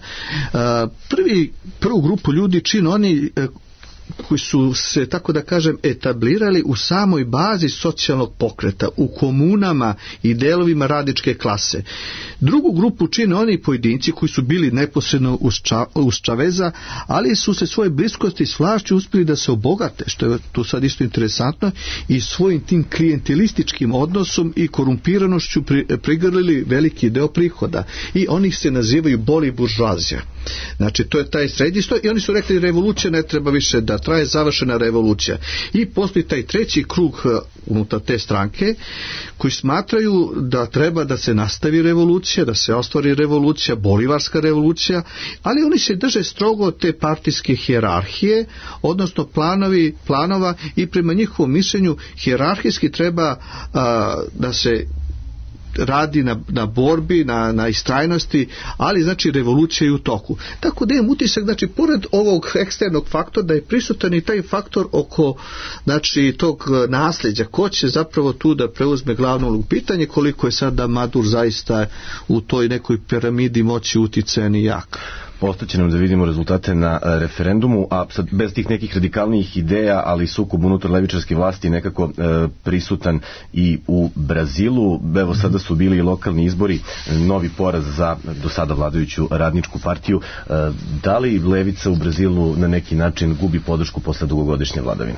Speaker 4: Prvu grupu ljudi čine oni koji su se, tako da kažem, etablirali u samoj bazi socijalnog pokreta, u komunama i delovima radničke klase. Drugu grupu čine oni pojedinci koji su bili neposredno uz Chaveza, ali su se svoje bliskosti s vlašću uspjeli da se obogate, što je tu sad isto interesantno, i svojim tim klijentelističkim odnosom i korumpiranošću prigrlili veliki deo prihoda. I oni se nazivaju boli buržoazija. Znači, to je taj središte i oni su rekli revolucija ne treba više da traje, završena revolucija. I postoji taj treći krug unutar te stranke koji smatraju da treba da se nastavi revolucija, da se ostvari revolucija, bolivarska revolucija, ali oni se drže strogo od te partijske hijerarhije, odnosno planova, i prema njihovom mišljenju hijerarhijski treba da se radi na borbi, na istrajnosti, ali znači revolucija je u toku. Tako da imam utisak, znači pored ovog eksternog faktora da je prisutan i taj faktor oko znači tog nasljeđa, ko će zapravo tu da preuzme glavno ulogu. Pitanje koliko je sada Maduro zaista u toj nekoj piramidi moći uticajan i jak.
Speaker 3: Ostaće nam da vidimo rezultate na referendumu, a sad bez tih nekih radikalnijih ideja, ali sukob unutar levičarske vlasti nekako prisutan i u Brazilu. Evo sada su bili i lokalni izbori, novi poraz za do sada vladajuću radničku partiju. Da li levica u Brazilu na neki način gubi podršku posle dugogodišnje vladavine?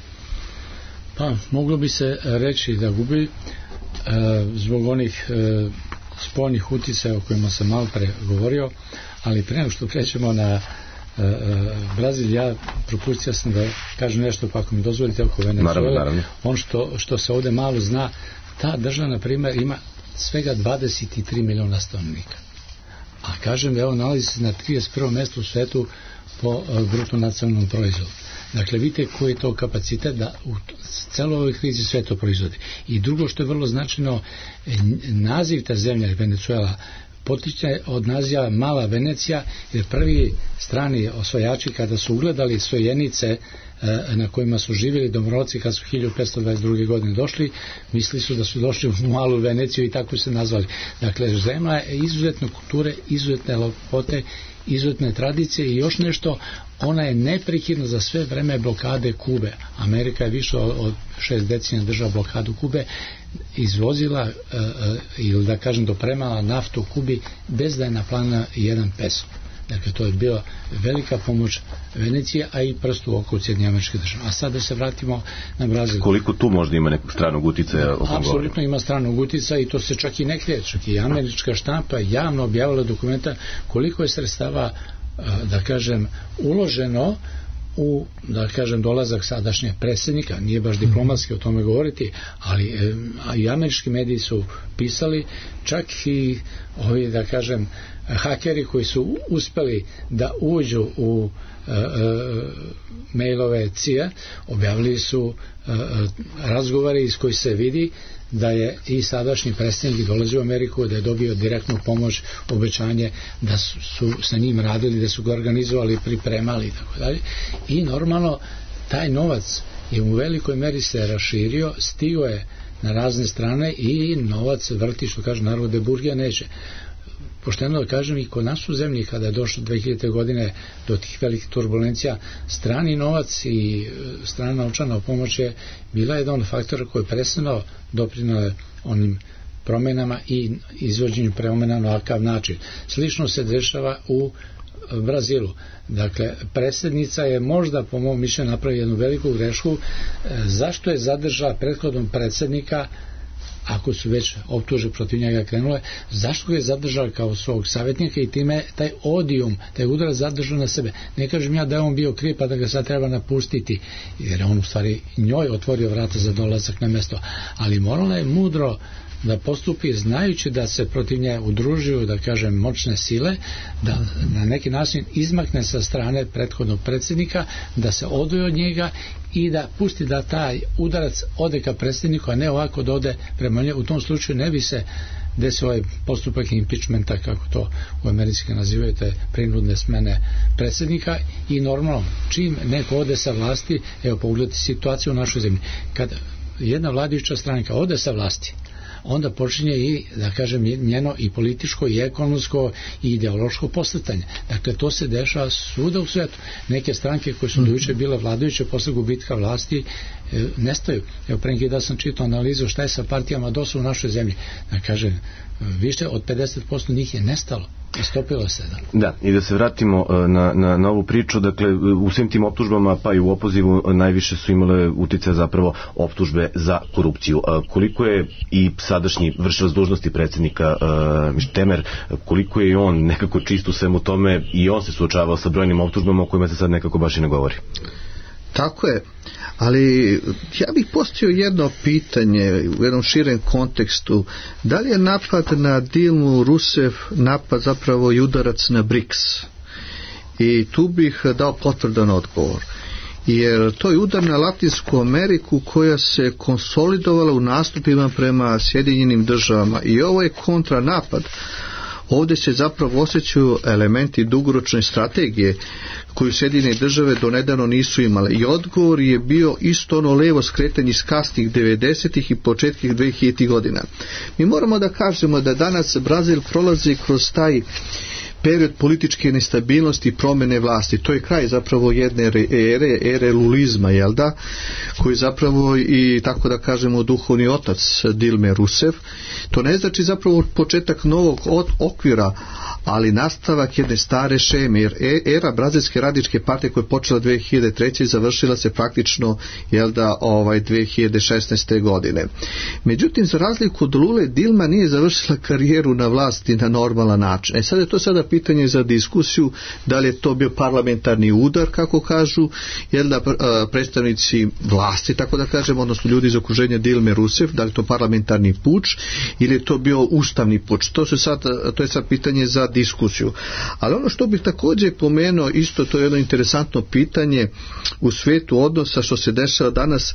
Speaker 5: Pa, moglo bi se reći da gubi zbog onih spoljnih uticaja o kojima sam malo pre govorio, ali pre nego što krećemo na Brazil, ja propustio sam da kažem nešto, pa ako mi dozvolite, oko Venezuele. On što se ovdje malo zna, ta država, na primjer, ima svega 23 miliona stanovnika. A kažem, evo, nalazi se na 31. mjestu u svetu po bruto nacionalnom proizvodu. Dakle, vidite koji je to kapacitet da u celoj ovoj krizi sve to proizvodi. I drugo što je vrlo značajno, naziv ta zemlja, Venezuela, potiče od naziva Mala Venecija, jer prvi strani osvajači kada su ugledali sojenice na kojima su živjeli domoroci kad su 1522. godine došli, mislili su da su došli u Malu Veneciju i tako se nazvali. Dakle, zemlja je izuzetne kulture, izuzetne lepote, izuzetne tradicije i još nešto, ona je neprekidna za sve vreme blokade Kube. Amerika je više od 6 decenija država blokadu Kube, izvozila ili da kažem dopremala naftu Kubi bez da je naplanila 1 peso. Dakle, to je bila velika pomoć Venecije, a i prstu oko Sjedinjenih Američkih Država. A sad da se vratimo na Brazil.
Speaker 3: Koliko tu možda ima nekog stranog uticaja?
Speaker 5: Apsolutno ima stranog uticaja i to se čak i ne krije. Čak i američka štampa javno objavila dokumenta koliko je sredstava, da kažem, uloženo u, da kažem, dolazak sadašnjeg predsjednika. Nije baš diplomatski o tome govoriti, ali i američki mediji su pisali, čak i ovi, da kažem, hakeri koji su uspeli da uđu u mailove CIA, objavili su razgovore iz koji se vidi da je i sadašnji predsjednik dolazio u Ameriku, da je dobio direktnu pomoć, obećanje da su sa njim radili, da su ga organizovali, pripremali i tako dalje. I normalno taj novac je u velikoj meri se raširio, stigao je na razne strane i novac vrti, što kaže narod, de burgija neće. Pošteno da kažem, i kod nas u zemlji kada je došlo 2000. godine do tih velikih turbulencija, strani novac i strana novčana pomoć je bila jedan od faktora koji je presudno doprinio onim promjenama i izvođenju promjena na ovakav način. Slično se dešava u Brazilu. Dakle, predsjednica je možda, po mom mišljenju, napravila jednu veliku grešku. Zašto je zadržala prethodnog predsjednika, ako su već optuže protiv njega krenule, zašto ga je zadržao kao svog savjetnika i time taj odijum, taj udarac zadržao na sebe. Ne kažem ja da je on bio kriv pa da ga sad treba napustiti, jer on u stvari njoj otvorio vrata za dolazak na mjesto, ali morala je mudro da postupi znajući da se protiv nje udružuju, da kažem, moćne sile, da na neki način izmakne sa strane prethodnog predsjednika, da se odvoji od njega i da pusti da taj udarac ode ka predsjedniku, a ne ovako da ode prema nje. U tom slučaju ne bi se desio ovaj postupak impeachmenta, kako to u Americi nazivaju, te prinudne smene predsjednika. I normalno, čim neko ode sa vlasti, evo pogledajte situaciju u našoj zemlji, kad jedna vladajuća stranka ode sa vlasti, onda počinje i, da kažem, njeno i političko i ekonomsko i ideološko posletanje. Dakle, to se dešava svuda u svijetu. Neke stranke koje su dojuče bile vladajuće posle gubitka vlasti nestaju. Evo, pre neki dan sam čitao analizu šta je sa partijama DOS-a u našoj zemlji. Da kažem, više od 50% njih je nestalo. Istopilo se.
Speaker 3: Da, i da se vratimo na ovu priču, dakle, u svim tim optužbama, pa i u opozivu, najviše su imale uticaja zapravo optužbe za korupciju. Koliko je i sadašnji vršilac dužnosti predsjednika Temer, koliko je on nekako čist u svemu tome, i on se suočavao sa brojnim optužbama o kojima se sad nekako baš i ne govori?
Speaker 4: Tako je, ali ja bih postavio jedno pitanje u jednom širem kontekstu. Da li je napad na Dilmu Rousseff napad zapravo i udarac na BRICS? I tu bih dao potvrdan odgovor. jer to je udar na Latinsku Ameriku koja se konsolidovala u nastupima prema Sjedinjenim državama i ovo je kontranapad. Ovdje se zapravo osjećaju elementi dugoročne strategije koju Sjedinjene države donedavno nisu imale i odgovor je bio isto ono levo skretanje iz kasnih 90-ih i početkih 2000-ih godina. Mi moramo da kažemo da danas Brazil prolazi kroz taj period političke nestabilnosti i promjene vlasti. To je kraj zapravo jedne ere lulizma, jel da? Koji zapravo i tako da kažemo duhovni otac Dilme Rousseff. To ne znači zapravo početak novog okvira, ali nastavak jedne stare šeme, jer era Brazilske radničke partije koja je počela 2003. završila se praktično, jel da, 2016. godine. Međutim, za razliku od Lule, Dilma nije završila karijeru na vlasti na normalan način. Sad je to sada pitanje za diskusiju, da li je to bio parlamentarni udar, kako kažu, jel da, predstavnici vlasti, tako da kažemo, odnosno ljudi iz okruženja Dilme Rousseff, da li je to parlamentarni puč ili je to bio ustavni puč. To je sad pitanje za diskusiju. Ali ono što bih također pomenuo, isto to je jedno interesantno pitanje u svijetu odnosa što se dešava danas,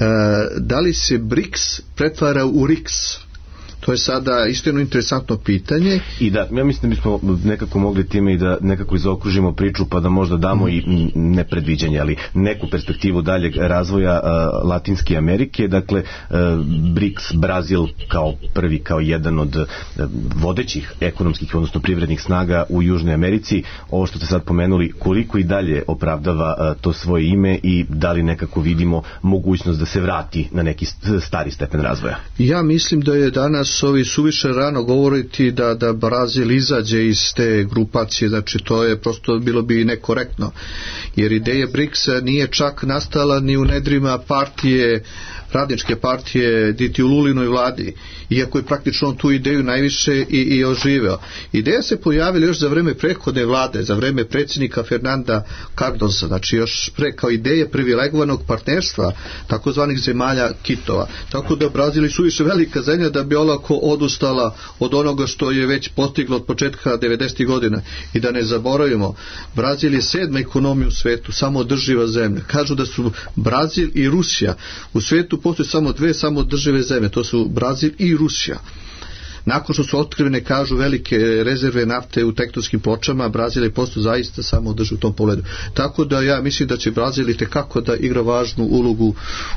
Speaker 4: da li se BRICS pretvara u RICS? To je sada isto jedno interesantno pitanje.
Speaker 3: I da, ja mislim da bismo nekako mogli time i da nekako zaokružimo priču pa da možda damo i nepredviđanje, ali neku perspektivu daljeg razvoja Latinske Amerike. Dakle, BRICS, Brazil kao prvi, kao jedan od vodećih ekonomskih, odnosno privrednih snaga u Južnoj Americi. Ovo što ste sad pomenuli, koliko i dalje opravdava to svoje ime i da li nekako vidimo mogućnost da se vrati na neki stari stepen razvoja?
Speaker 4: Ja mislim da je danas suviše rano govoriti da Brazil izađe iz te grupacije, znači to je prosto bilo bi nekorektno, jer ideja BRICS-a nije čak nastala ni u nedrima partije, radničke partije, niti u Lulinoj vladi, iako je praktično tu ideju najviše i oživeo. Ideja se pojavila još za vreme prethodne vlade, za vreme predsjednika Fernanda Cardosa, znači još pre, kao ideje privilegovanog partnerstva takozvanih zemalja kitova. Tako da Brazil je suviše velika zemlja da bi olako odustala od onoga što je već postiglo od početka 90. godina. I da ne zaboravimo, Brazil je 7. ekonomija u svetu, samo održiva zemlja. Kažu da su Brazil i Rusija. U svetu postoje samo dve samodržive zemlje, to su Brazil i Rusija. Nakon što su otkrivene, kažu, velike rezerve nafte u tektonskim pločama, Brazil je postao zaista samodrživ u tom pogledu. Tako da ja mislim da će Brazil itekako da igra važnu ulogu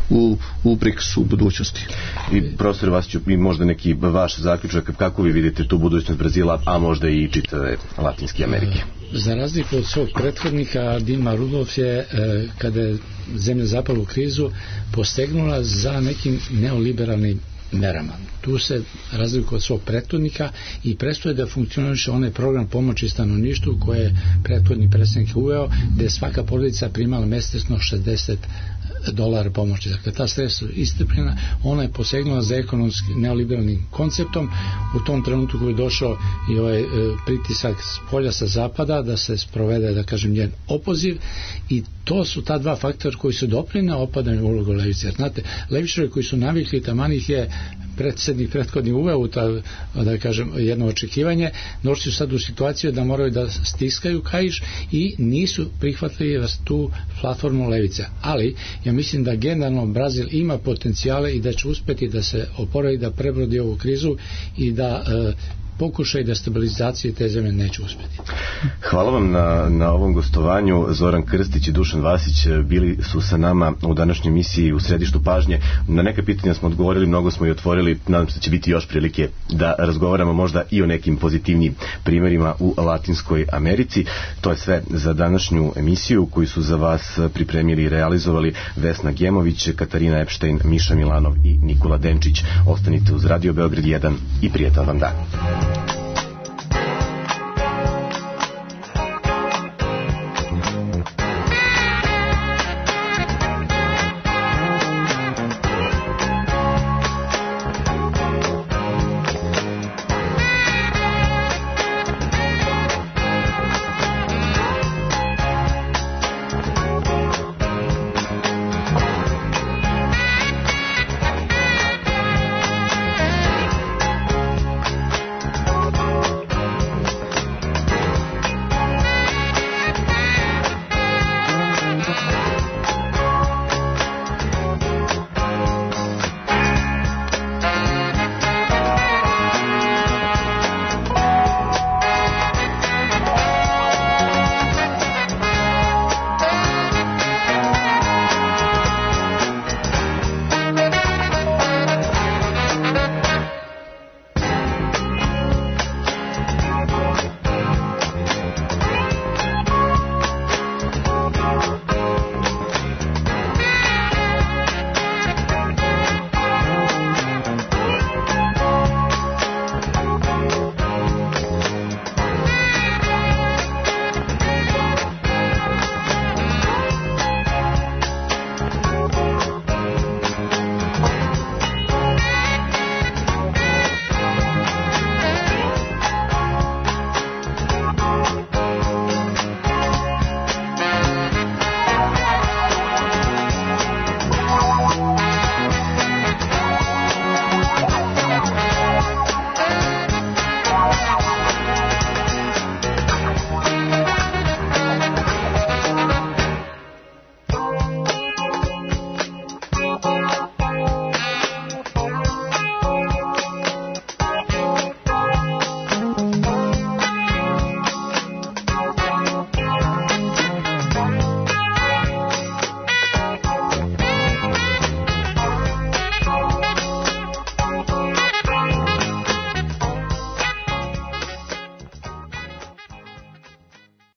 Speaker 4: u BRICS-u u budućnosti.
Speaker 3: I profesor Vasiću, i možda neki vaš zaključak, kako vi vidite tu budućnost Brazila, a možda i čitave Latinske Amerike?
Speaker 5: Za razliku od svog prethodnika, Dilma Rousseff je, kada je zemlja zapala u krizu, postegnula za nekim neoliberalnim merama. Tu se razlikuje od svog prethodnika i prestoje da funkcioniše onaj program pomoći stanovništvu koje je prethodni predsjednik uveo, gdje je svaka porodica primala mjesečno $60 pomoći. Dakle, ta sredstva istrpljena, ona je posegnula za ekonomski neoliberalnim konceptom. U tom trenutku koji je došao i ovaj pritisak s polja, sa zapada, da se sprovede, da kažem, njen opoziv, i to su ta dva faktora koji su doprinijeli na opadanju ulogu levice. Jer znate, levičari koji su navikli, taman ih je predsjednik prethodni uveo u ta, da kažem, jedno očekivanje, došli su sad u situaciju da moraju da stiskaju kaiš i nisu prihvatili tu platformu levice. Ali ja mislim da generalno Brazil ima potencijale i da će uspjeti da se oporavi, da prebrodi ovu krizu i da pokušaj destabilizacije te zemlje neće uspjeti.
Speaker 3: Hvala vam na ovom gostovanju. Zoran Krstić i Dušan Vasić bili su sa nama u današnjoj emisiji U središtu pažnje. Na neka pitanja smo odgovorili, mnogo smo i otvorili. Nadam se da će biti još prilike da razgovaramo možda i o nekim pozitivnim primjerima u Latinskoj Americi. To je sve za današnju emisiju koju su za vas pripremili i realizovali Vesna Gemović, Katarina Epštajn, Miša Milanov i Nikola Denčić. Ostanite uz Radio Beograd 1 i prijatan vam dan.